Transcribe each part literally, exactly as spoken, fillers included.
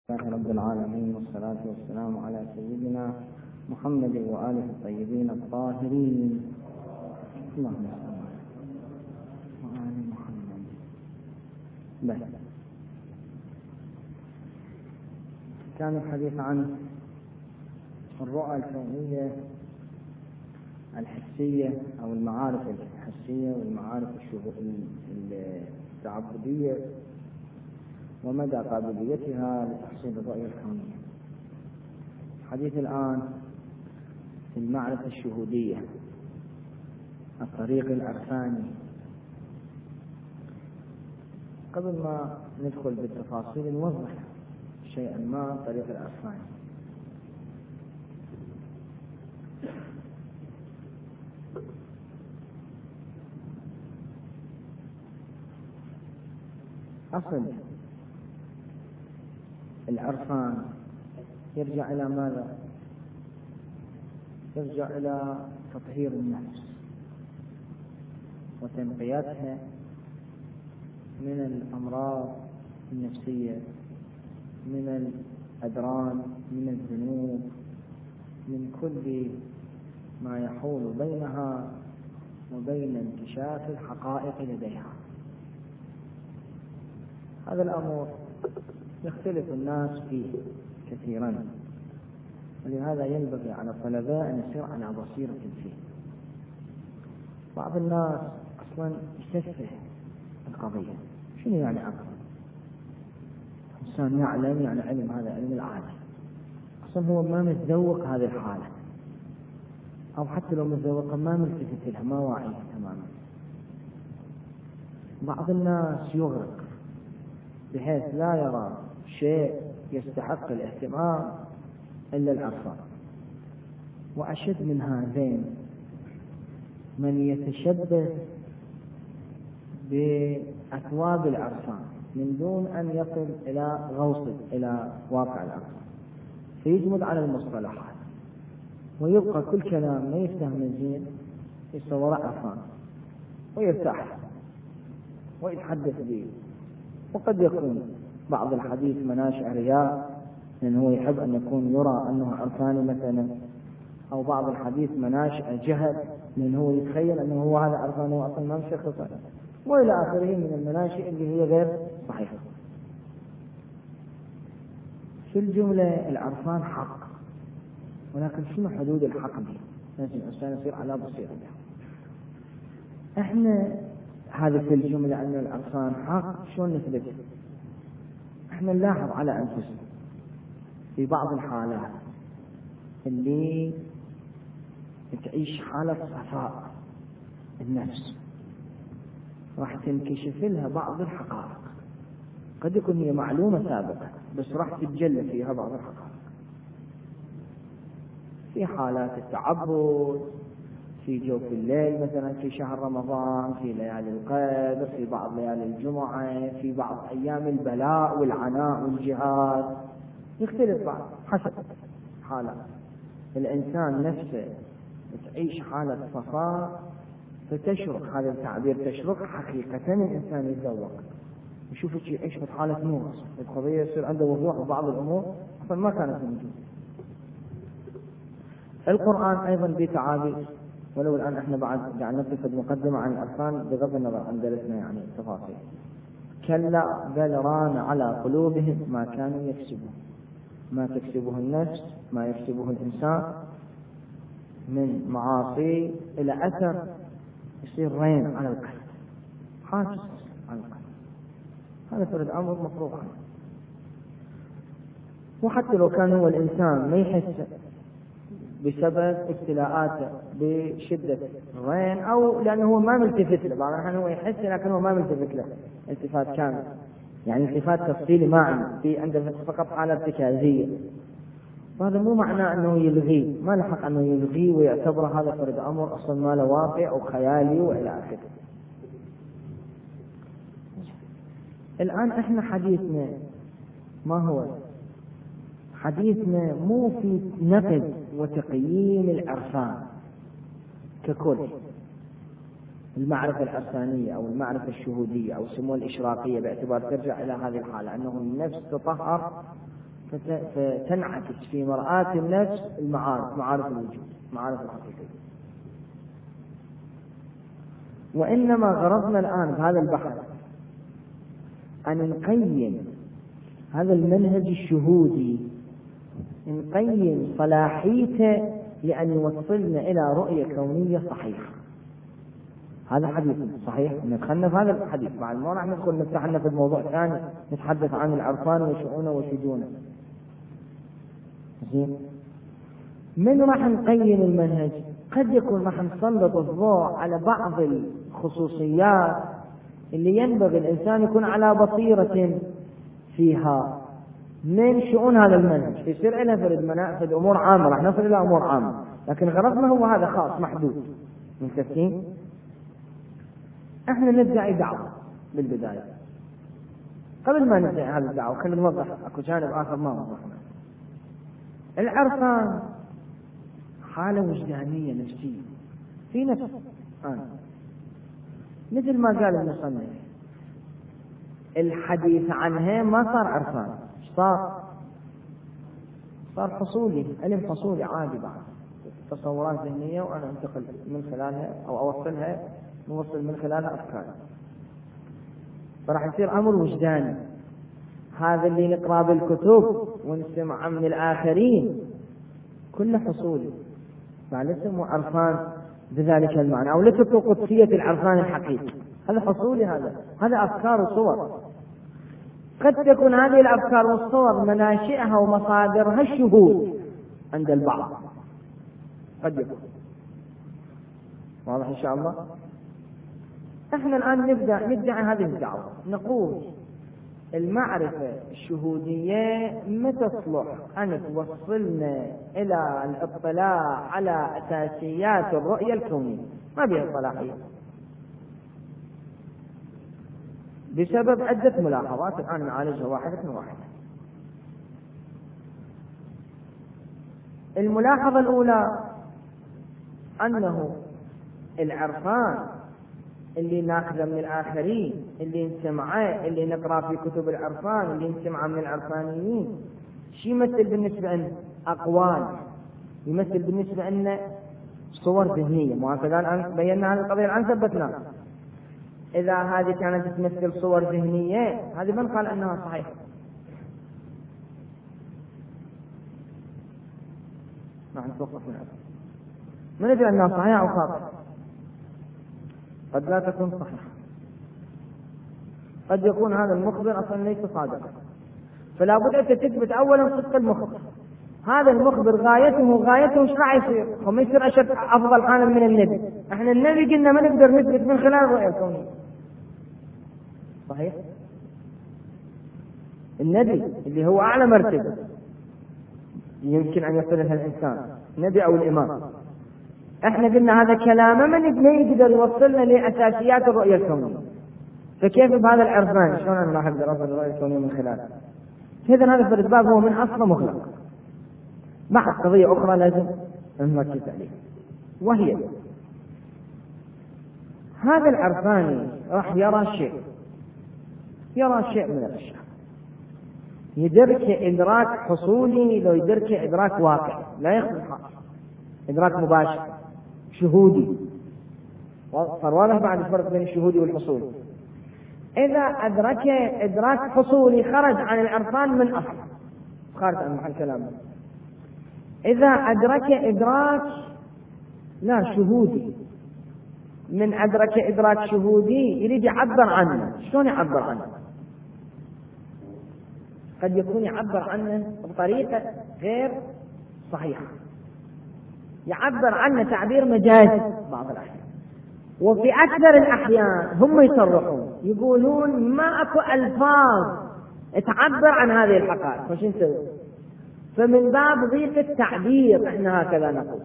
لله رب العالمين، والصلاة والسلام على سيدنا محمد وآله الطيبين الطاهرين. اللهم صل وآل محمد. بس كان الحديث عن الرؤى الكونية الحسية أو المعارف الحسية والمعارف التعبدية ومدى قابليتها لتحصيل الرؤية الكونية. الحديث الآن في المعرفة الشهودية، الطريق العرفاني. قبل ما ندخل بالتفاصيل نوضح شيئا ما الطريق العرفاني. أصل العرفان يرجع إلى ماذا؟ يرجع إلى تطهير النفس وتنقيتها من الأمراض النفسية، من الأدران، من الذنوب، من كل ما يحول بينها وبين انكشاف الحقائق لديها. هذا الأمر يختلف الناس فيه كثيرا، ولهذا ينبغي على الطلباء أن يصير على بصيرة فيه. بعض الناس أصلا يسفه القضية. شنو يعني عقل؟ إنسان يعلم يعني علم، هذا علم العالم. أصلا هو ما متذوق هذه الحالة، أو حتى لو متذوق ما ملتفت لها، ما واعيها تماما. بعض الناس يغرق بحيث لا يرى شيء يستحق الاهتمام إلا العرفان. وأشد من هذين من يتشبه بأثواب العرفان من دون أن يصل إلى غوص إلى واقع العرفان، فيجمد على المصطلحات ويبقى كل كلام ما يفتهم الزين يصور عرفان ويرتاح ويتحدث به. وقد يكون بعض الحديث مناشئ رياء، لأنه هو يحب أن يكون يرى أنه عرفاني مثلا، أو بعض الحديث مناشئ جهل، لأنه هو يتخيل أنه هو هذا عرفاني وأصلا ما مشي خصائص، وإلى آخره من المناشئ اللي هي غير صحيحة. في الجملة العرفان حق، ولكن شنو حدود الحق دي؟ لازم الإنسان يصير على بصيرة بها. إحنا هذا في الجملة أن العرفان حق، شلون نثبت؟ إحنا نلاحظ على أنفسنا في بعض الحالات اللي تعيش حالة صفاء النفس راح تنكشف لها بعض الحقائق، قد يكون هي معلومة سابقة بس راح تتجلى فيها بعض الحقائق. في حالات التعبد، في جوف الليل مثلا في شهر رمضان، في ليالي القدر، في بعض ليالي الجمعة، في بعض أيام البلاء والعناء والجهاد، يختلف بعض حسب حالة الإنسان نفسه. تعيش حالة صفاء فتشرق، هذا التعبير تشرق حقيقة، الإنسان يتذوق يشوف شيء يعيش في حالة نور، القضية يصير عنده وضوح وبعض الأمور أصلا ما كانت موجودة. القرآن أيضا بتعابير، ولو الآن احنا بعد قاعد نقف مقدمة عن العرفان بغض النظر عن درسنا يعني التفاصيل. كلا بل ران على قلوبهم ما كانوا يكسبون. ما تكسبه النفس، ما يكسبه الإنسان من معاصي إلى أثر يصير رين على القلب، حاجز على القلب. هذا فرد أمر مفروض عنه. وحتى لو كان هو الإنسان ما يحس بسبب ابتلاءاته بشدة الرين، أو لأنه هو ما ملتفت له، بعض الأحيان هو يحس لكن هو ما ملتفت له التفات كامل، يعني التفات تفصيلي ما عنده، في عنده فقط حالة ارتكازية. وهذا مو معناه أنه يلغي، ما لحق أنه يلغي ويعتبر هذا فرد أمر أصلا ما له واقع أو خيالي وإلى آخره. الآن إحنا حديثنا ما هو؟ حديثنا مو في نقد وتقييم العرفان ككل، المعرفة العرفانية أو المعرفة الشهودية أو سمو الإشراقية، باعتبار ترجع إلى هذه الحالة أنه النفس تطهر فتنعكس في مرآة النفس المعارف، معارف الوجود، معارف الحقيقة. وإنما غرضنا الآن بهذا البحث أن نقيم هذا المنهج الشهودي، نقيم صلاحيته لأن يوصلنا إلى رؤية كونية صحيحة. هذا حديث صحيح، ندخلنا في هذا الحديث، بعد ما راح ندخل نفتح لنا في الموضوع ثاني نتحدث عن العرفان وشؤونه وشجونه. زين، من راح نقيم المنهج؟ قد يكون راح نسلط الضوء على بعض الخصوصيات اللي ينبغي الإنسان يكون على بصيرة فيها من شؤون هذا المنهج، يصير لنا في الأمور عامة، راح نصل إلى أمور عامة، لكن غرضنا هو هذا خاص محدود. متفقين؟ احنا ندعي دعوة بالبداية. قبل ما ندعي هذه الدعوة خلينا نوضح اكو جانب آخر ما وضحنا. العرفان حالة وجدانية نفسية في نفس آه. مثل ما قال المصنف، الحديث عنها ما صار عرفان، صار صار حصولي، علم حصولي عادي بعد، تصورات ذهنية وأنا أنتقل من خلالها أو أوصلها نوصل من خلالها أفكار، فراح يصير أمر وجداني. هذا اللي نقرأ بالكتب ونسمع من الآخرين كله حصولي، فليس عرفان بذلك المعنى، أو ليست قدسية العرفان الحقيقي، هذا حصولي، هذا هذا أفكار وصور. قد تكون هذه الأفكار والصور مناشئها ومصادرها الشهود عند البعض، قد يكون. واضح إن شاء الله؟ احنا الآن نبدأ ندعي هذه الدعوة، نقول المعرفة الشهودية ما تصلح أن توصلنا إلى الاطلاع على أساسيات الرؤية الكونية، ما بها صلاحية بسبب عدة ملاحظات الآن نعالجها واحدة من واحدة. الملاحظة الأولى أنه العرفان اللي ناخذه من الآخرين، اللي نسمعه، اللي نقرأ في كتب العرفان، اللي نسمعه من العرفانيين، شو يمثل بالنسبة لنا؟ أقوال، يمثل بالنسبة لنا صور ذهنية، وهكذا الآن بينا هذه القضية الآن ثبتناها. إذا هذه كانت تمثل صور ذهنية، هذه من قال أنها صحيحة؟ نحن نتوقف من هذا، من ندري أنها صحيحة أو خاطئة؟ قد لا تكون صحيحة، قد يكون هذا المخبر أصلا ليس صادقا، فلا بد أن تثبت أولا صدق المخبر. هذا المخبر غايته غايته ايش راح يصير؟ وما يصير أشد أفضل حالا من النبي. احنا النبي قلنا ما نقدر نثبت من خلال الرؤية الكونية، صحيح؟ النبي اللي هو أعلى مرتبة يمكن أن يصل لها الإنسان، النبي أو الإمام، احنا قلنا هذا كلامه من يقدر يوصلنا لأساسيات الرؤية الكونية، فكيف بهذا العرفان شلون أنا راح أقدر أوصل الرؤية الكونية من خلاله؟ إذن هذا في الباب هو من أصله مغلق. بعد قضية أخرى لازم نركز عليها، وهي هذا العرفاني راح يرى شيء، يرى شيء من الأشياء، يدرك إدراك حصولي لو يدرك إدراك واقع، لا يخفى إدراك مباشر شهودي. صار واضح بعد الفرق بين الشهودي والحصولي. إذا أدرك إدراك حصولي خرج عن العرفان من أصل، خارج عن محل كلامه. إذا أدرك إدراك لا شهودي، من أدرك إدراك شهودي يريد يعبر عنه، شلون يعبر عنه؟ قد يكون يعبر عنه بطريقة غير صحيحة، يعبر عنه تعبير مجازي بعض الأحيان، وفي أكثر الأحيان هم يصرحون يقولون ما أكو ألفاظ تعبر عن هذه الحقائق، وش نسوي؟ فمن باب ضيق التعبير احنا هكذا نقول.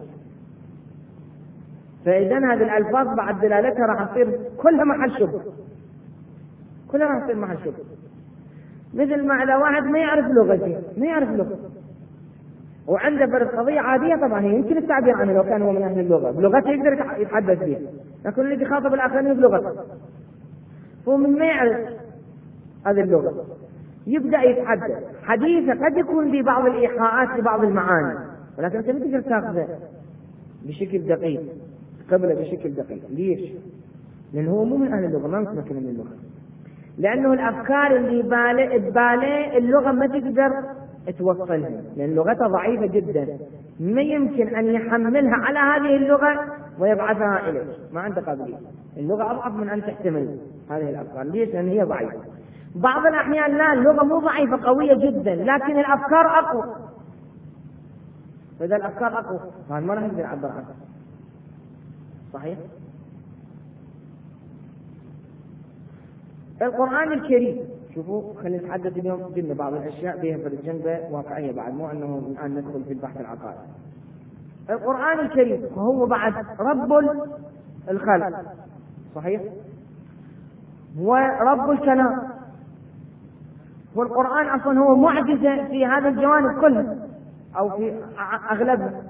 فإذا هذه الألفاظ بعد دلالتها راح تصير كلها محل شبه، كلها راح تصير محل شبه. مثل ما إذا واحد ما يعرف لغتي، ما يعرف لغة وعنده فرد قضية عادية، طبعا هي يمكن التعبير عنه لو كان هو من أهل اللغة، بلغته يقدر يتحدث بها، لكن الذي يخاطب الآخرين بلغته، هو من ما يعرف هذه اللغة يبدأ يتحدث حديثه قد يكون ببعض الإيحاءات لبعض المعاني، ولكن أنت ما تقدر تاخذه بشكل دقيق قبله بشكل دقيق. ليش؟ لأنه هو مو من أهل اللغة، ما متمكن من اللغة، لأنه الأفكار اللي بالي بالي اللغة ما تقدر توصلها، لأن لغتها ضعيفة جدا، ما يمكن أن يحملها على هذه اللغة ويبعثها إليك، ما عنده قابلية. اللغة أضعف من أن تحتمل هذه الأفكار. ليش؟ لأن هي ضعيفة. بعض الأحيان لا، اللغة مو ضعيفة، قوية جدا، لكن الأفكار أقوى. فإذا الأفكار أقوى فهذا ما راح نقدر نعبر عنها. صحيح؟ القرآن الكريم، شوفوا خلينا نتحدث اليوم قلنا بعض الأشياء بها في الجنبة واقعية بعد، مو أنه الآن ندخل في البحث العقائدي. القرآن الكريم وهو بعد رب الخلق، صحيح؟ ورب الكلام، والقرآن أصلا هو معجزة في هذا الجوانب كلها أو في أغلبها.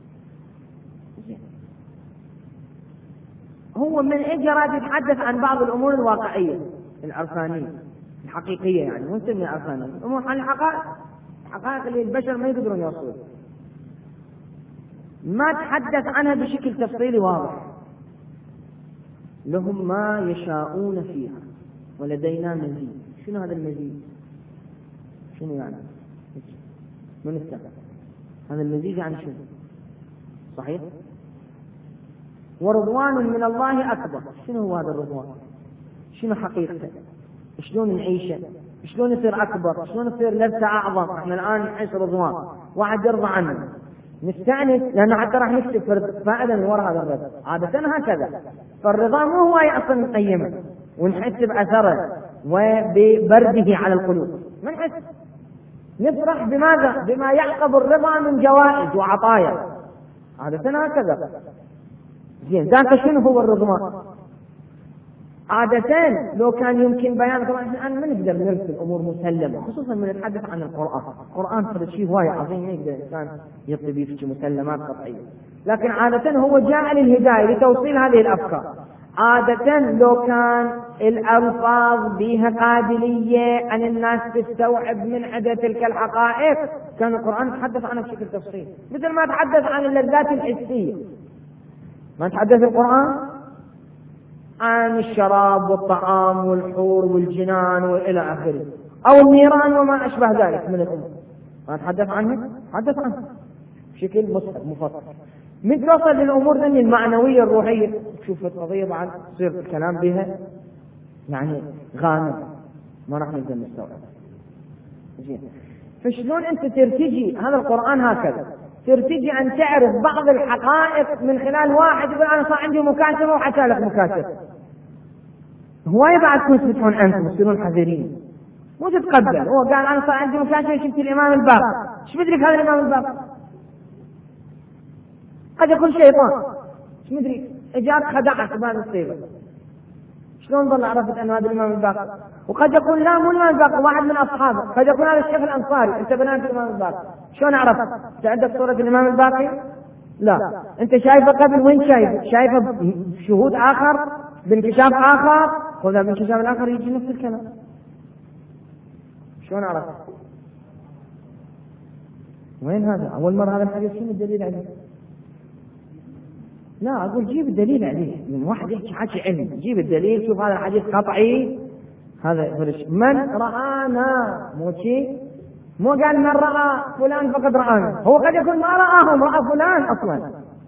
هو من إجراء يتحدث عن بعض الأمور الواقعية العرفانية الحقيقية، يعني مو نسميها عرفانية، أمور عن الحقائق، الحقائق اللي البشر ما يقدرون يوصلون، ما تحدث عنها بشكل تفصيلي واضح. لهم ما يشاءون فيها ولدينا مزيد. شنو هذا المزيد؟ شنو يعني؟ من السبب هذا المزيد يعني شنو؟ صحيح؟ ورضوان من الله أكبر. شنو هو هذا الرضوان؟ شنو حقيقته؟ شلون نعيشه؟ شلون يصير أكبر؟ شلون يصير لذة أعظم؟ احنا الآن نعيش رضوان، واحد يرضى عنه نستأنس، لأنه حتى راح نكتب فائدة من وراء هذا الرضا. عادة هكذا، فالرضا مو هو أصلا نقيمه ونحس بأثره وببرده على القلوب، ما نحس، نفرح بماذا؟ بما يعقب الرضا من جوائز وعطايا، عادة هكذا. زين، ذاك شنو هو الرضوان؟ عادة لو كان يمكن بيان، طبعا الآن ما نقدر نرسل أمور مسلمة، خصوصا من نتحدث عن القرآن. القرآن هذا شيء هواية عظيم، ما يقدر الإنسان يطلب فيه مسلمات قطعية، لكن عادة هو جاء للهداية لتوصيل هذه الأفكار. عادة لو كان الألفاظ بها قابلية أن الناس تستوعب من عدة تلك الحقائق، كان القرآن يتحدث عنها بشكل تفصيلي، مثل ما تحدث عن اللذات الحسية. ما تحدث القرآن عن الشراب والطعام والحور والجنان وإلى آخره، أو النيران وما أشبه ذلك من الأمور، ما تحدث عنه، تحدث عنه بشكل مفصل. من توصل للأمور ذني المعنوية الروحية، تشوف القضية بعد تصير الكلام بها يعني غامض، ما راح نقدر نستوعب. زين، فشلون أنت ترتجي هذا القرآن هكذا؟ ترتجي أن تعرف بعض الحقائق من خلال واحد يقول أنا صار عندي مكاشفة وحكى لك مكاشفة. هواية بعد تثبتون أنتم تصيرون حذرين، مو تتقبل. هو قال أنا صار عندي مكاشفة، شفت الإمام الباقر، ايش بدرك هذا الإمام الباقر؟ قد يكون شيطان، ايش مدري اجاك خدعك بهذا الصيغة، شلون ظل عرفت أن هذا الإمام الباقر؟ وقد يكون لا مو الإمام الباقر، واحد من أصحابه، قد يكون هذا الشيخ الأنصاري، أنت بنات الإمام الباقر، شلون عرفت؟ أنت عندك صورة الإمام الباقر؟ لا، أنت شايفه قبل، وين شايفه؟ شايفه بشهود آخر، بانكشاف آخر، وإذا بانكشاف الآخر يجي نفس الكلام. شلون عرفت؟ وين هذا؟ أول مرة هذا الحديث شنو الدليل عليه؟ لا أقول جيب الدليل عليه، من واحد يحكي حكي علم، جيب الدليل، شوف هذا الحديث قطعي، هذا فرش من رآنا، مو شيء، مو قال من رأى فلان فقد رآنا، هو قد يكون ما رآهم، رأى فلان أصلا.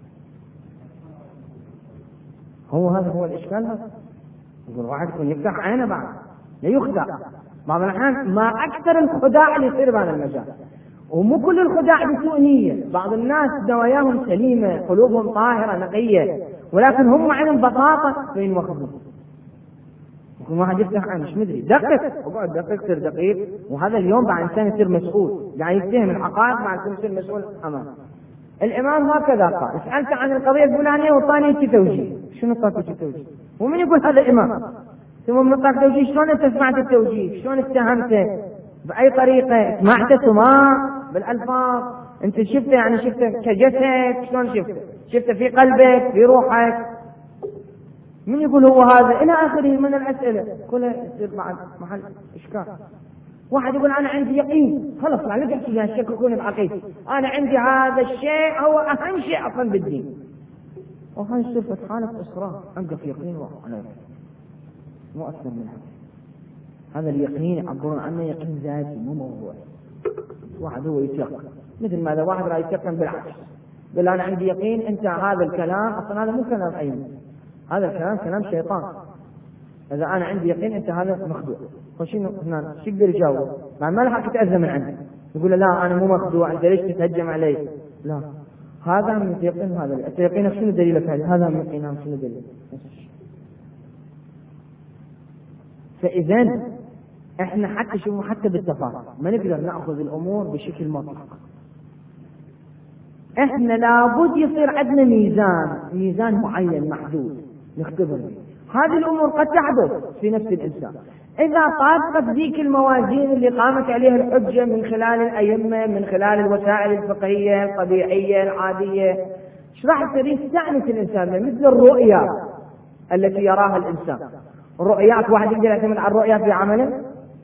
هو هذا هو الإشكال. هذا يقول واحد يكون يفتح عينه بعد لا يخدع. بعض الأحيان ما أكثر الخداع اللي يصير بهذا المجال، ومو كل الخداع بسوء نية، بعض الناس نواياهم سليمة، قلوبهم طاهرة نقية، ولكن هم عندهم بساطة بين وقتهم. يكون واحد يفتح عينه مش مدري، دقق، اقعد دقق، تصير دقيق، وهذا اليوم بعد إنسان يصير مسؤول، قاعد يتهم الحقائق، بعد يصير مسؤول أمام الإمام. هكذا قال، سألت عن القضية الفلانية وطاني توجيه، شنو طاقة التوجيه؟ ومن يقول هذا الإمام؟ ثم من طاقة التوجيه شلون أنت سمعت التوجيه؟ شلون اتهمته؟ بأي طريقة؟ سمعت سماع بالألفاظ؟ أنت شفته يعني شفته كجسد؟ شلون شفته؟ شفته في قلبك، في روحك؟ من يقول هو هذا؟ إلى آخره من الأسئلة كلها يصير بعد محل إشكال. واحد يقول أنا عندي يقين، خلص لا تحكي لي الشك يكون بعقيدة، أنا عندي هذا الشيء هو أهم شيء أصلا بالدين، وهاي الصفة خالف إصرار، أبقى في يقين وعلى مو أكثر من هذا. هذا اليقين يعبرون عنه يقين ذاتي مو موضوع. واحد هو يتيقن مثل ماذا؟ واحد رأي يتيقن بالعكس، قال أنا عندي يقين أنت هذا الكلام أصلا هذا مو كلام أيمن، هذا الكلام كلام شيطان. إذا أنا عندي يقين أنت هذا مخدوع، وشنو هنا شو يقدر يجاوب؟ مع ما لحق يتأذى من عنده، يقول لا أنا مو مخدوع، أنت ليش تتهجم علي؟ لا، هذا من يقين هذا أنت يقينك شنو دليلك؟ هذا من يقينك شنو دليلك؟ فإذا احنا حتى شوفوا حتى بالتفاصيل ما نقدر نأخذ الأمور بشكل مطلق. احنا لابد يصير عندنا ميزان، ميزان معين محدود نختبر به. هذه الأمور قد تحدث في نفس الإنسان إذا طابقت ذيك الموازين اللي قامت عليها الحجة من خلال الأئمة، من خلال الوسائل الفقهية الطبيعية العادية. ايش راح يصير؟ يستأنس الإنسان مثل الرؤيا التي يراها الإنسان. الرؤيات واحد يقدر يعتمد على الرؤيا في عمله،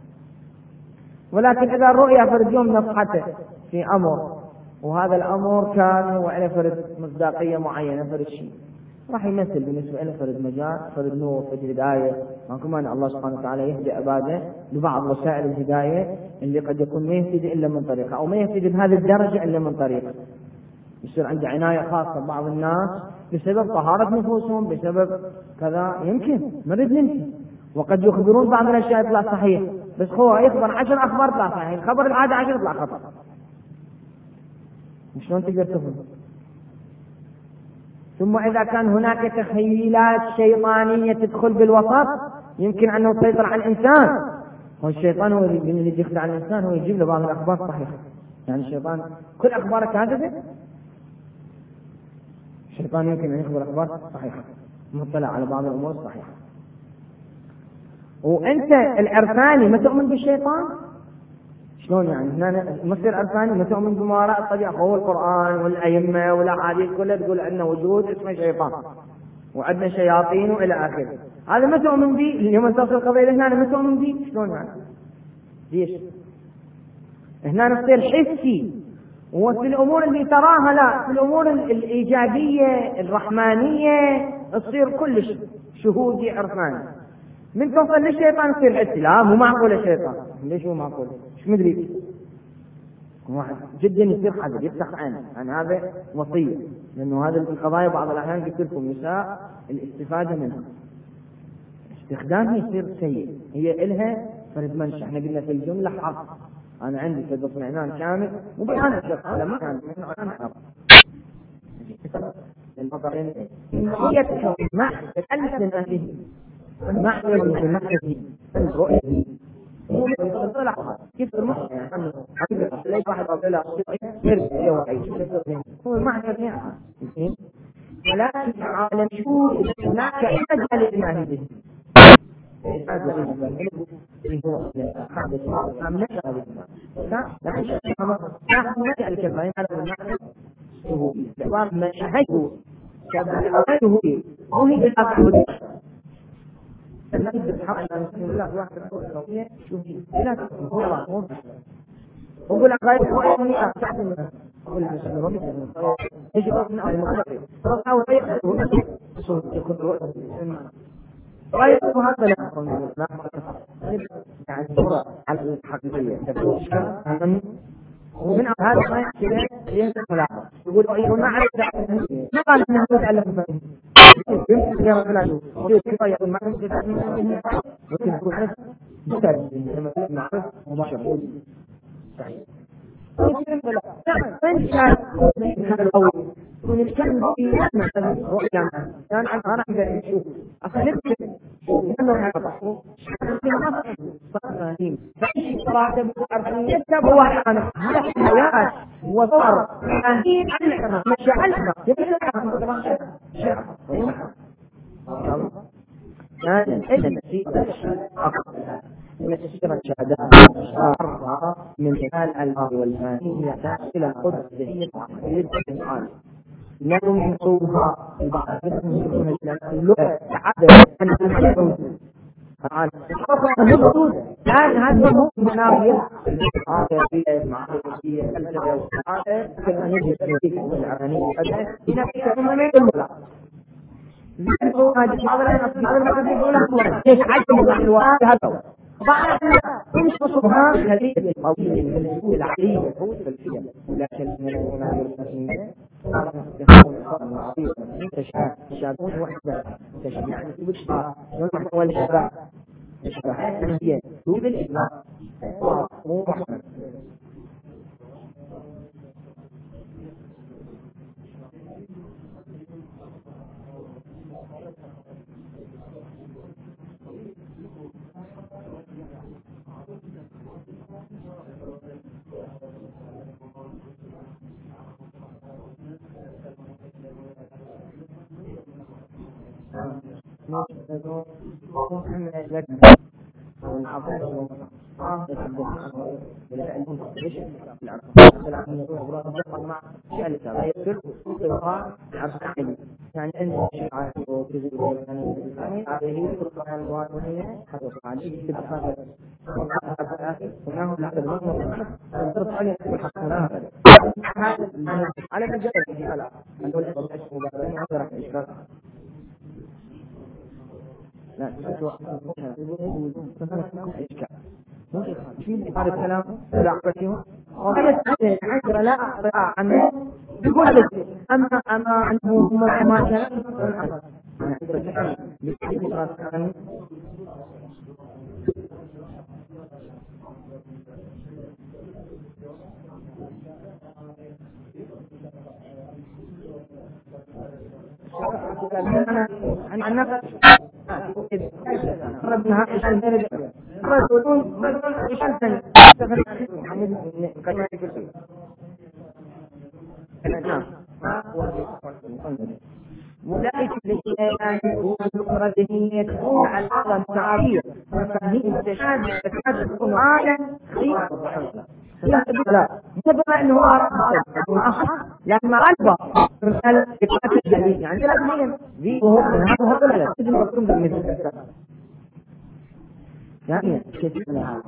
ولكن إذا الرؤيا فرد يوم نصحته في أمر وهذا الأمر كان هو له فرد مصداقية معينة، فرد شيء راح يمثل بالنسبة له فرد مجال، فرد نور، فرد هداية. وكمان الله سبحانه وتعالى يهدي عباده ببعض وسائل الهداية اللي قد يكون ما يهتدي إلا من طريقه، أو ما يهتدي بهذه الدرجة إلا من طريقه. يصير عنده عناية خاصة ببعض الناس بسبب طهارة نفوسهم، بسبب كذا، يمكن نريد ننسى. وقد يخبرون بعض الأشياء يطلع صحيح، بس هو يخبر عشر أخبار يطلع صحيح، الخبر العادة عشر يطلع خطأ. شلون تقدر تفهم؟ ثم إذا كان هناك تخيلات شيطانية تدخل بالوسط يمكن أنه تسيطر على الإنسان. هو الشيطان هو اللي يخدع على الإنسان، هو يجيب له بعض الأخبار صحيحة. يعني الشيطان كل أخبارك كاذبة؟ الشيطان يمكن أن يخبر أخبار صحيحة، مطلع على بعض الأمور الصحيحة. وأنت العرفاني ما تؤمن بالشيطان؟ شلون يعني؟ هنا مصير عرفاني ما تؤمن بما وراء الطبيعة، هو القرآن والأئمة والأحاديث كلها تقول أن وجود اسمه شيطان وعندنا شياطين وإلى آخره. هذا ما تؤمن به اليوم تصل القضية هنا ما تؤمن به؟ شلون يعني؟ ليش؟ هنا نصير حسي، وفي الأمور اللي تراها لا، في الأمور الإيجابية الرحمانية تصير كلش شهودي عرفاني. من توصل للشيطان يصير حسي، لا مو معقول الشيطان. ليش مو معقول؟ مش مدري. واحد جدا يصير حذر، يفتح عينه عن هذا وصية، لأنه هذه القضايا بعض الأحيان قلت لكم يساء الاستفادة منها، استخدامها يصير سيء. هي إلها فرد منشأ، احنا قلنا في الجملة حق. أنا عندي فرد اطمئنان كامل وبيان الشخص هذا ما كان اطمئنان حق. هي تكون ما تتألف من أهله ما يجب في نفسه رؤيته كيف المعنى عنه ليس واحد أبدا يرجع وعيش هو المعنى يعني. ولكن عالم شو هناك أجل لما به النبي بالحق أن يكون الله واحد الصوفية شوفي لا تكون هو وقول غير وإني أعتقد أقول المسلمين يجب أن المخطئ أو غير صوت يكون رؤية غير هذا لا لا يعني صورة على الحقيقية ومن هذا ما يحكي له يهدف ملاحظة يقول يقول ما عرف ما قال انه يتعلم فهم يمكن يا رب العالمين كيف يقول ما يمكن ممكن يكون حس مستعد لما نعرف مباشرة صحيح وين كان هذا الأول من الكلام في مثلا رؤيا كان عن أنا أقدر أشوف أخليك إنه هذا صحيح فإيش صراحة بقول يكتب واحد عن الحياة وصار أهين على مشاعرنا يبقى كان إذا في يسير الشهادات أربعة من خلال الأرض والفاني يحتاج إلى القدرة الذهنية للإنسان لم يصوبها بعض منهم اللغة تعبر عن الحياة الآن هذا مو مناقية عاطفية معرفية فلسفة وعاطفة كما نجد في العربية هنا في كلمة ما يقول هذا هذا هذا ما يقول لك كيف عجب عن الواقع هذا بعد مش مصطلحات هذه القوية من الأسلوب العقلي هو الفلسفة لكن من المناهج الفلسفية يكون الفرق عظيم تشابهون وحدة تشبيه بالشباب والمحتوى الشباب الشباب هي توجد الإبلاغ مو محمد يعني أن الشيعة يعني هذه القرآن الوانية حدث عليه تبقى هناه لحد المنطقة نصرف عليه الحقناء على مجال الحالة أنه الأسفل مبادرين وعبر عن إشراك لا تسوى في هذا الكلام لا أعرفه وقالت عشر لا أعرف عنه يقول لك أما أما عنه ما ما كان أنا عن نفس ربنا عشان ذلك رسولون عشان ذلك أولئك الذين يؤمنون الذين يتبعون على الأرض التعارية وفهمهم تشابه تكون عالا خيرا لا تبقى أنه لما ألبى رسالة إقامة الحديث يعني لا ذي وهو هذا هذا لا تجد مقصود بالمثل يعني كيف هذا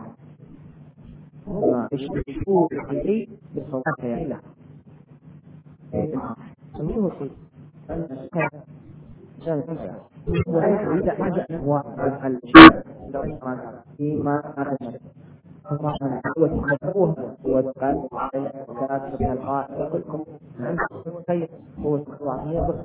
الشهور الحقيقي بالصوت يعني لا سميه شيء وإذا حاجة هو الشيء فيما أرشد هو وتحبوه وتقال على كراسة من القائد كلكم عندكم خير هو الوعية بس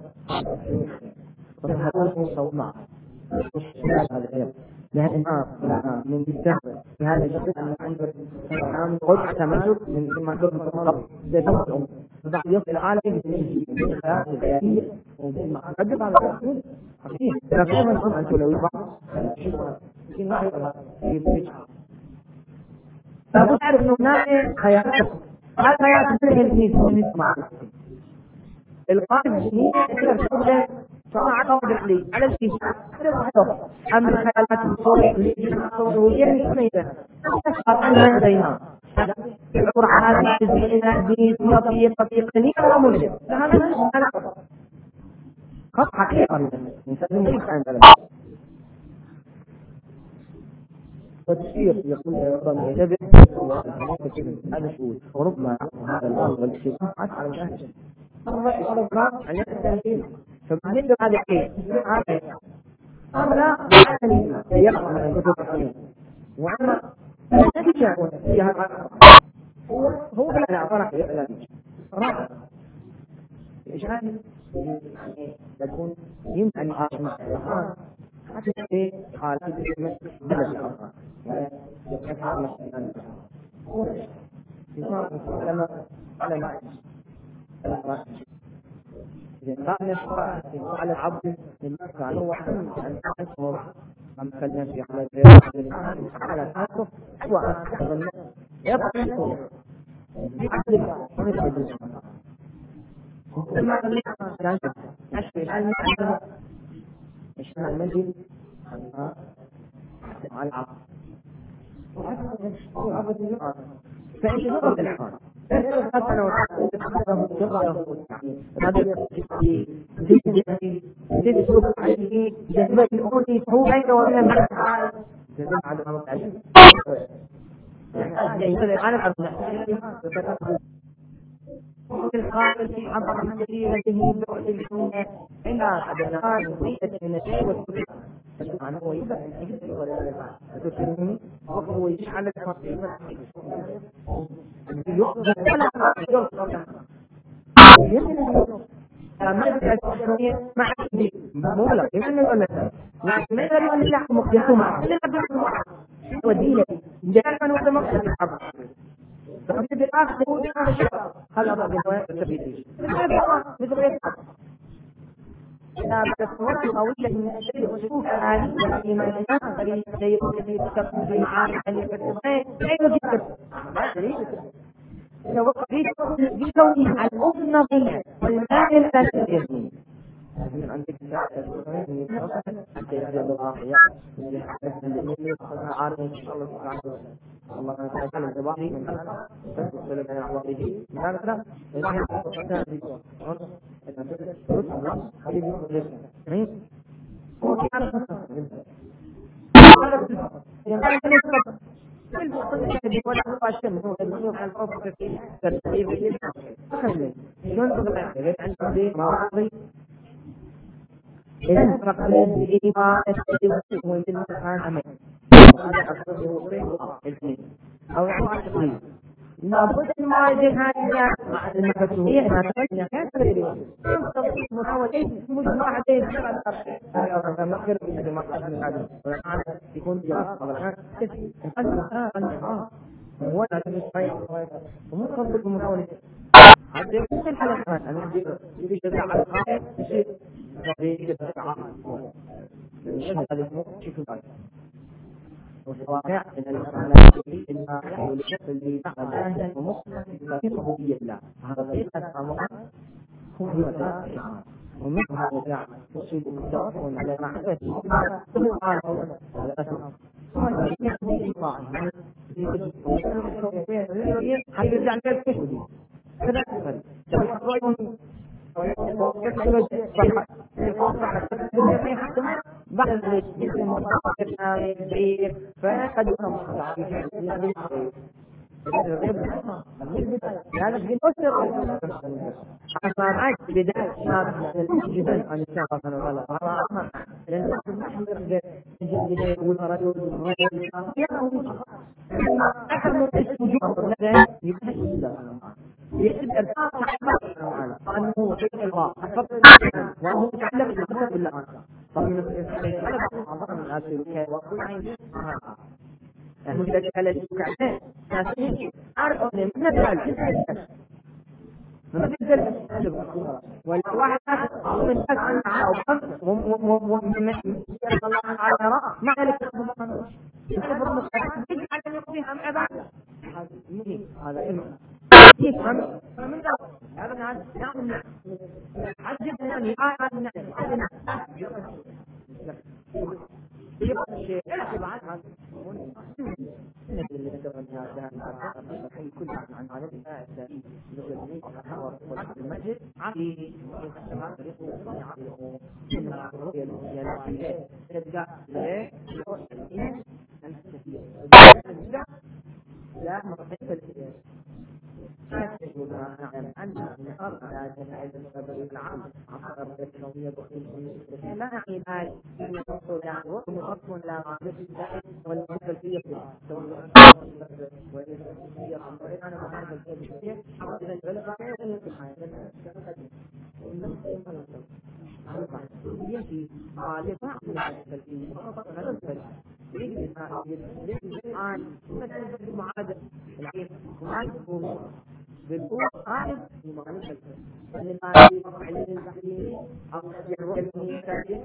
وتحبوه صوت معه هذا الشيء لأن ما من السهل في هذا الشيء أن عندك عام قد تماسك من ثم قد تصرف زي كم بعد يصل العالم من الحياة الحياتية ومع قد على الرسول أكيد لكن من أنت لو يبقى في واحد في بيت فأنت تعرف إنه هناك خيارات هذا خيارات مثل الكنيسة من مع القائد هي تقدر صنع قواعد عليه على الكيس أما الخيالات الصورية الصورية ميتة أنا لديها القرآن بزينة بطريقة طريقة لا مجد هذا خط حقيقة نسميه الإنسان والتشير يقول ربما يتبع هذا شو وربما هذا الأمر والشيء على شاهد الرأي عن التنفيذ فبالنسبة هذا الشيء هذا لا يقرأ من الكتب الصحيحة وعما النتيجة هو هو لا لا فرق لا راح إشهاد يكون يمكن أن يقاسم حتى في حالات بلد يفعل لما على ما إذا كان يشرع على العبد المكان هو أن أصبر أم كلمة في حالة على أسف وأن يفعل يعذب ويسعد كما قلنا نشفي العلم يشمع المنزل على العبد فإيش نقطة الإحرام هو بينه وبين المرء الخالق في عبر من سيرته بعد الدنيا إلى قدران وزيدة من الشيء والكفر سبحانه ويبقى وهو يجعل الخطيب يقضى ولا يقضى ما يبقى مع مغلق يعني ولا لكن ما يقدر يقول لك مخلص معه إلا بالمعه ودينه جاء من وقت مقصد الحرب فقد بالآخر هو هذا الشيء هذا هذا بالهواء التبيدي مثل غير لا بتصورات طويلة من الشيء وشوف هذه الإيمان الآخر شيء كثير تكون في معارف اللي بتصورات شيء جدا بكونه على الأم نظير والمال لا تجرني عندك حتى يجب الآخرية عارف إن شاء الله سبحانه وتعالى الله تعالى الزباطي من هذا فسأل من أعواته من هذا لا الله يحفظنا ذكره حبيبي مين هو كان إذا فقد الإيمان السيء ويتم الآن أمين هذا أصله أو عقلي لابد من معالجة هذه مع المكتوبية ما تقول كيف تدري محاولة مجموعة هذا مخر من المقصد من هذا يكون جواب طبعا كيف أنا أنا هو لا تشتري ومو خلص المحاولة هذا يكون الحلقات أنا يجي يجي على الخائف يصير يجي هذا الموقف شكل والواقع ان الانسان انما يحول الشكل بمعنى ومختص في ربوبيه الله هذا ليس امرا هو الشعار ومن هذا تصيب التوكل على معرفه ثم قال هذا اسمع حيرجع للكشف هذا بعد ذلك اسم متقطع كبير فقد يكون هذا في أسر أصابعك بداية جدا عن الشخص أنا والله لأن المحمر جدا والرجل أكثر من الوجوه لذلك يبحث يجب إرسال صاحبه أنه وحيد الله أفضل وهو يتعلم بالكتاب بالله فمن الإنسان أعظم من هذه الكتاب وكل عين إذا كان يتكلم ناسين أعرف أن من الفعل ما بيقدر ولا واحد آخر من الناس عن عاو ومن يرضى الله على رأى ما ذلك يعرف المستقبل يجعل أن يقضيها مع بعض هذا علم يفهم فمن هذا هذا نعم عجب يعني هذا يبقى الشيء بعد هذا اللي ذكر هذا كل عن عن المسجد عقلي لا مرحلة يقول نعلم أن الأرض لا تنعد السبب العام عقر التكنولوجيا بخصوص لا يعني هاي المقصود عن وقت مخصم لا غالب الزائد والمنفلسية والمنفلسية أنا مهارة الفلسية حاول أن يبلغ عليه في الحياة يجي غالبا من الفلسية هذا الفلسية يجي يجي عن مثل المعادلة العين وعن بالقوة غالب في مغالبة اللي ما يقع عليه البحرين أو يروح الميكاتين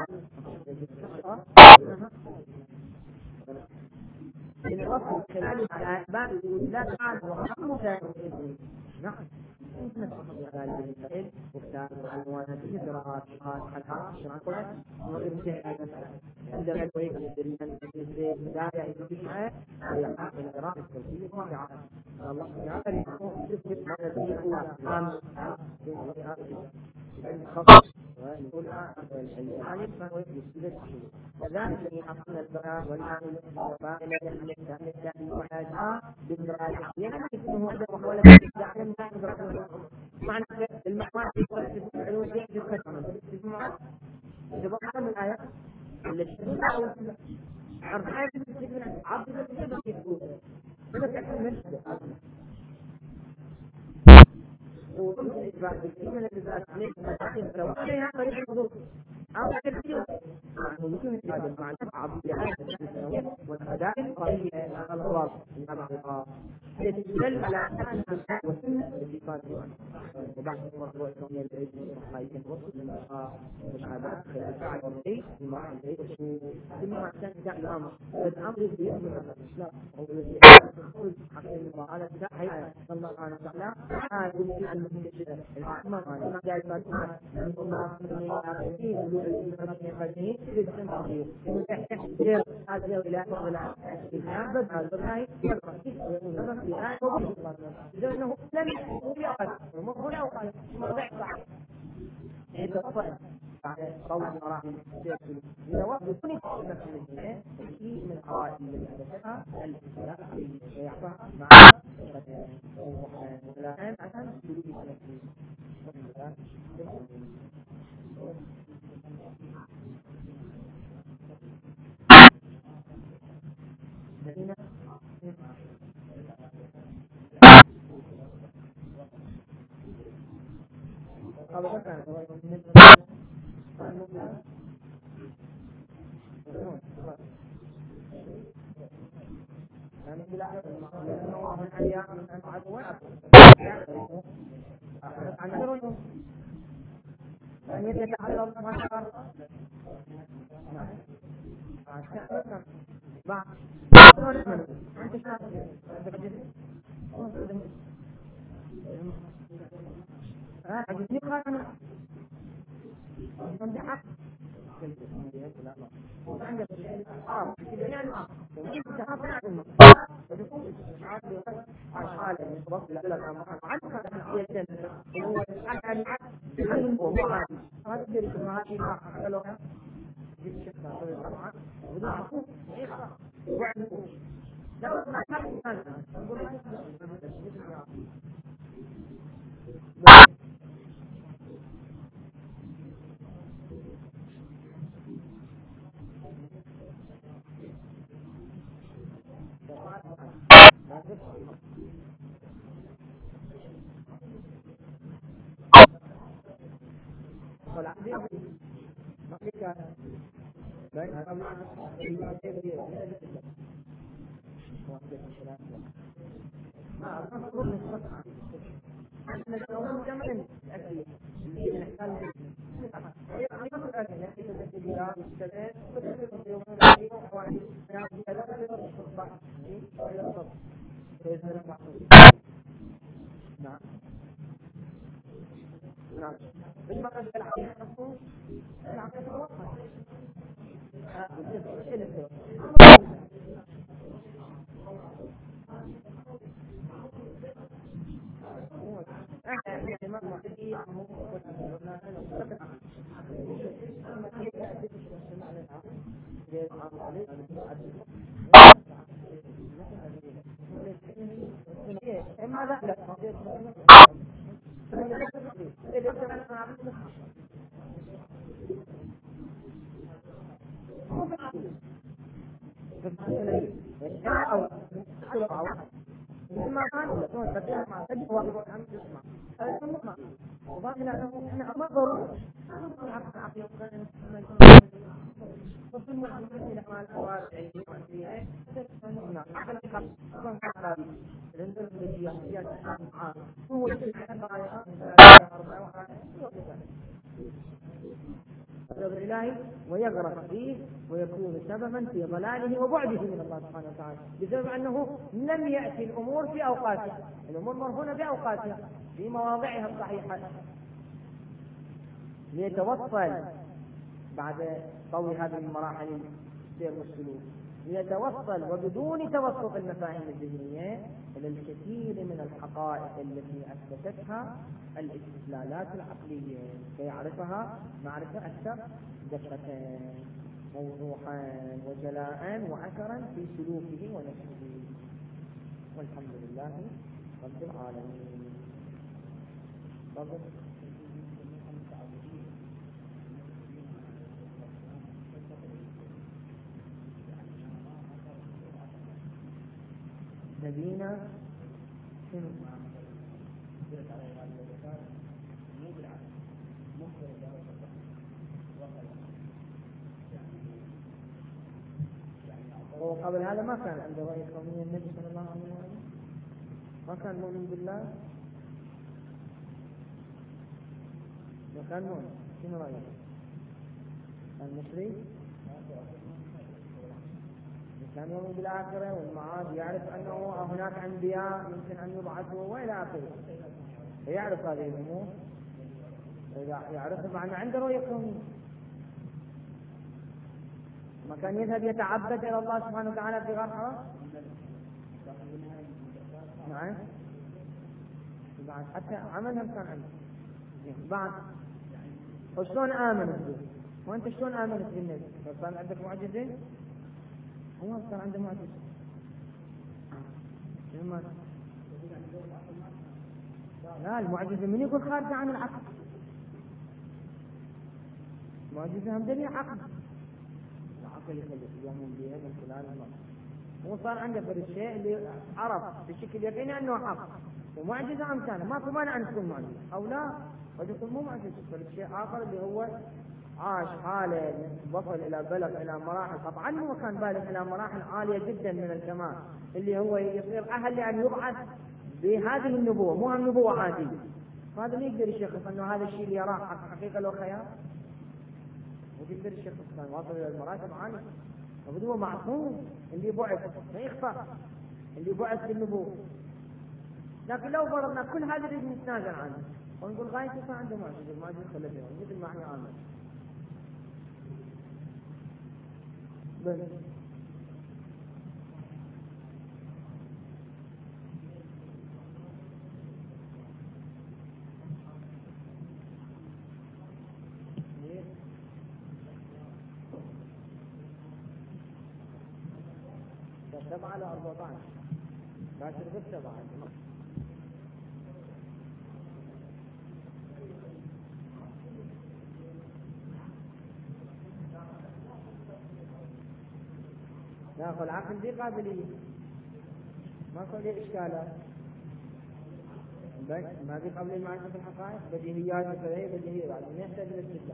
إن وصل خلال الأسباب يقول لا تعالى وحكمه كان نعم نتفق على الإنسان وكتاب العنوانات الإجراءات الحلقات الشرعات وغير متحدة عندما يكون الدليل البداية الإجراء ويحقق الإجراء التوفيق والرعاية الله تعالى يكون الأولى عام الخطأ والأولى الألف فهو يثبت كذلك يحصل البراء والآن والباقي يحمل كامل الثاني وحاجة بالدراء يعني إنه هذا محاولة تعلم معنى المحوات في العلوم يحدث فترة إذا بقى من الآية التي تدل على أربعة من عبد الكتاب يقول هذا تحمل وضمن الإثبات بالكلمة التي تأتي فتحمل لو عليها طريق الحضور أو تكثير يمكن إثبات المعنى عبد الآية والأداء قريب الألفاظ الأبعاد التي تدل على أن الكتاب والسنة التي قالوا وبعد مرة وإسلامية العيد والصحائيين والمشاهدات والفعل والعيد والمراحل العيد ثم عشان دع الأمر فالأمر يؤمن الإسلام أو يقول حقيقة على الداعي الله سبحانه وتعالى هذا يمكن أن يكون الأمر ما جاء الفاتحة من الله من الآخرين ولو الإسلاميين القديمين جدا كثير وتحتاج هذا إلى ولا الأبد هذا الرأي يبقى ويقول في آية وبشر لأنه لم يقل ومقبل وقال موضع صحيح يتطبع بعد قول مراحل السياسي إذا وقت كل مسألة في من القواعد التي حدثها الإسلام ويعطاها مع والآن عشان سلوك الذين قالوا مثلا يعني بلا الله من أيام من أن عدوا عن غيرهم أن يتعلم ما شاء نعم عشان بعد أنت شايف ها عجبني قارن عندي حق عندك اه يعني وجيت تحط على حالة من فضل الله عنك هي الجنة هو عن عن وضعها هذا اللي ما هي ما حلوها جيت شفتها طبعا بدون حقوق وعد لا ما كان ما كان لون بدل ما تجي واحد عم يسمع هذا ما وبعد لأنه إحنا ما ضروري حق عقيقة وفي المعلومات إلى ما الأوائل اللي فيها نعم عقل حق كان على لأن الذي يحتاج معه هو يحتاج معه الإلهي ويغرق فيه ويكون سببا في ضلاله وبعده من الله سبحانه وتعالى بسبب أنه لم يأتي الأمور في أوقاتها الأمور مرهونة بأوقاتها في مواضعها الصحيحة ليتوصل بعد طول هذه المراحل السير والسلوك ليتوصل وبدون توسط المفاهيم الذهنية إلى الكثير من الحقائق التي أثبتتها الاستدلالات العقلية، فيعرفها معرفة أكثر دقة موضوحا وجلاء وأثرا في سلوكه ونفسه. والحمد لله رب العالمين. نبينا شنو؟ وقبل هذا ما كان عنده رؤية كونية النبي صلى الله عليه وسلم، ما كان مؤمن بالله، ما كان مؤمن. شنو رأيك؟ كان مشرك؟ كان يؤمن بالآخرة والمعاد، يعرف أنه هناك أنبياء يمكن أن يبعثوا وإلى آخره، يعرف هذه الأمور، يعرف معنى عنده رؤية كونية. ما كان يذهب يتعبد إلى الله سبحانه وتعالى في غار حراء؟ نعم. بعد حتى عملهم كان عنده. بعد وشلون آمنت به؟ وأنت شلون آمنت بالنبي؟ كان عندك معجزة؟ هو كان عنده معجزة. لا، المعجزة من يقول خارجة عن العقل؟ معجزة هم دليل عقل. العقل يخلق يؤمن بها من خلال الله. هو صار عنده فرد الشيء اللي عرف بشكل يقيني أنه حق، ومعجزة أمثاله، ما في مانع أن تكون معجزة أو لا، قد يكون مو معجزة فرد شيء آخر اللي هو عاش حاله وصل إلى بلغ إلى مراحل، طبعا هو كان بالغ إلى مراحل عالية جدا من الكمال، اللي هو يصير أهل لأن يبعث بهذه النبوة، مو هم نبوة عادية. هذا ما يقدر يشخص أنه هذا الشيء اللي يراه حقيقة لو خيال، ويقدر يشخص كان واصل إلى المراتب عالية. هو معصوم اللي بعث ما يخفى، اللي بعث بالنبوة. لكن لو فرضنا كل هذا الذي نتنازل عنه ونقول غايته كان عنده معجزة، معجزة خلفها مثل ما احنا آمن بس. سبعة على أربعة عشر باكر بس سبعة. ناخذ العقل دي قابلية، ما كل إشكالات، بس ما في قبل المعرفة الحقائق بديهيات وكذا بديهية بعد ما يحتاج للاستدلال.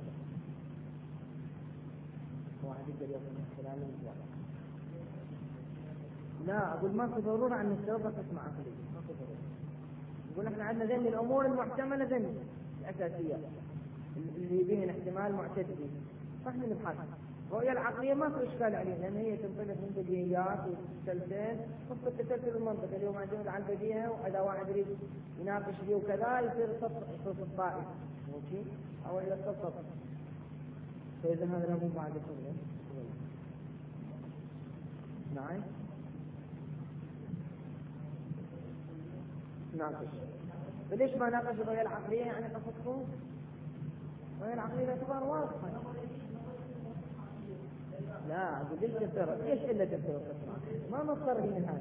واحد يقدر ياخذ من خلال الإجابة. لا أقول ما في ضرورة أن نستوقف اسم عقلي، ما في ضرورة. نقول إحنا عندنا ذن الأمور المحتملة، ذن الأساسية اللي بهن احتمال معتد به، فإحنا نبحث. الرؤية العقلية ما في إشكال عليها، لأن هي تنطلق من بديهيات وتسلسل وفق التسلسل المنطقي اللي هو معتمد على البديهة، وإذا واحد يريد يناقش فيه وكذا يصير صف الطائف، ماشي؟ أو إلى الصف. فإذا هذا له بعد كله. نعم. ناقش. فليش ما ناقش الرؤية العقلية؟ يعني قصدكم الرؤية العقلية تعتبر واضحة. لا أقول ليش تفسر؟ ليش إلا تفسر؟ ما مصدر من هذا؟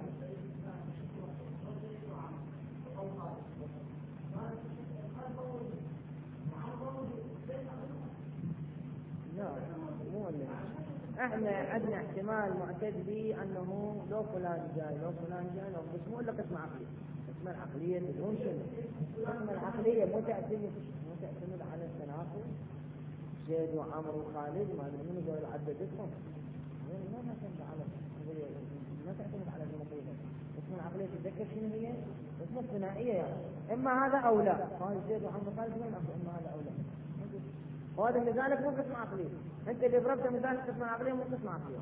لا مو اللي احنا عندنا احتمال معتد به أنه لو فلان جاي لو فلان جاي لو، بس مو إلا قسم عقلي. قسم العقلية بدون شنو؟ قسم العقلية مو تعتمد مو تعتمد على التناقض. زيد وعمر وخالد ما ادري من يقول عددتهم، ما تعتمد على ما تعتمد على النقيضة. اسم العقلية تتذكر شنو هي؟ اسم الثنائية يعني إما هذا أو لا. قال زيد وعمر وخالد وين إما هذا أو لا. وهذا مثالك مو قسم عقلي، أنت اللي ضربت مثال قسم عقلي مو قسم عقلي.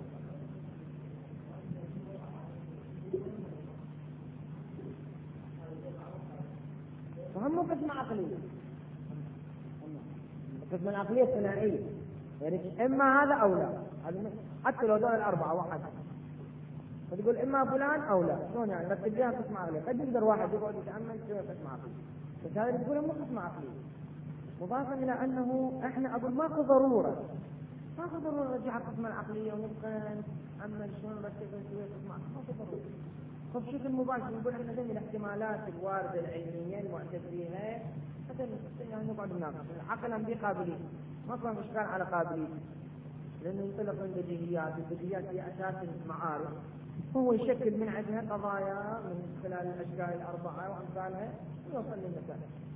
فهم مو قسم عقلي، قسم العقلية الثنائية يعني إما هذا أو لا. حتى لو دول الأربعة واحد فتقول اما فلان او لا، شلون يعني؟ رتب لها قسم عقلي. قد يقدر واحد يقعد يتامل يسوي قسم عقلي، بس هذا اللي تقوله مو قسم عقلي. مضافا الى انه احنا اقول ماكو ضروره ماكو ضروره نرجع القسمه العقليه ونبقى نتامل شلون نرتب نسوي قسم عقلي، ماكو ضروره. فبشكل مباشر نقول احنا ذي الاحتمالات الوارده العلميه المعتد بها مثلا يعني نقعد نناقش. العقل هم قابلين، ما فهم اشكال على قابلين، لانه ينطلق من بديهيات، البديهيات هي اساس المعارف، وهو يشكل من عندها قضايا من خلال الاشكال الاربعه وامثالها ويوصل للمسائل.